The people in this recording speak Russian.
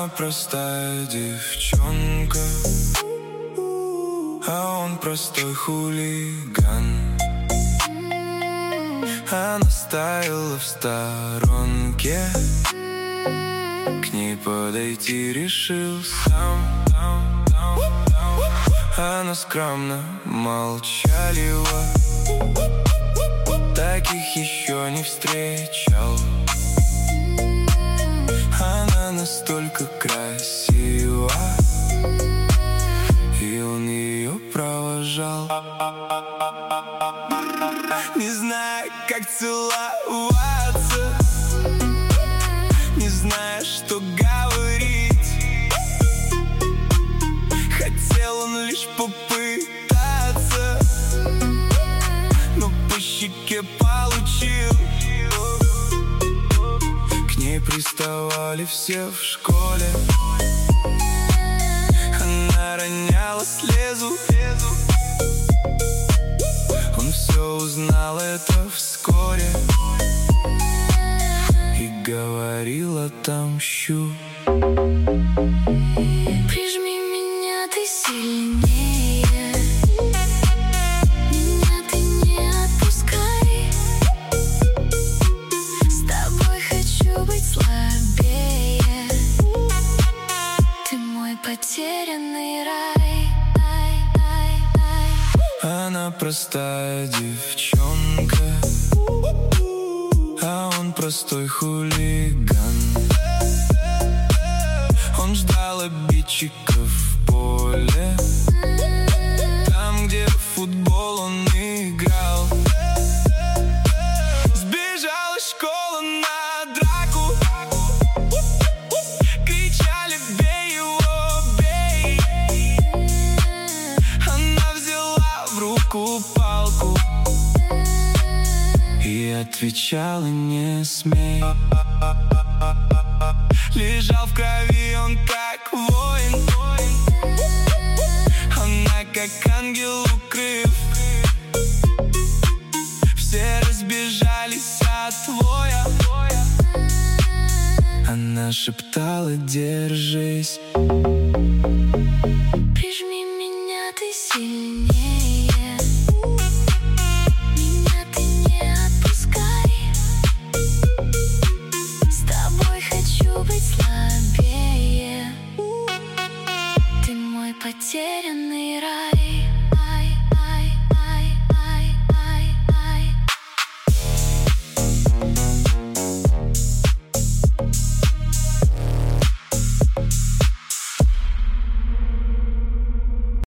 Она простая девчонка, а он простой хулиган. Она стояла в сторонке, к ней подойти решил сам. Она скромно молчалива, таких еще не встречал. Она настолько красива, и он ее провожал. Не знаю, как целоваться, не знаю, что говорить. Хотел он лишь попытаться, но по щеке получил. К ней приставали все в школе, она роняла слезу. Он все узнал это вскоре и говорил: отомщу. Прижми меня ты сильнее, меня ты не отпускай. С тобой хочу быть слабее, ты мой потерянный рай. Она простая девчонка, а он простой хулиган. Он ждал обидчиков в поле, там, где в футбол он играл. Сбежал из школы на драку, кричали: бей его, бей. Она взяла в руку палку и отвечала: не смей. Лежал в крови он как воин, она как ангел укрыв. Все разбежались от воя, она шептала: держись.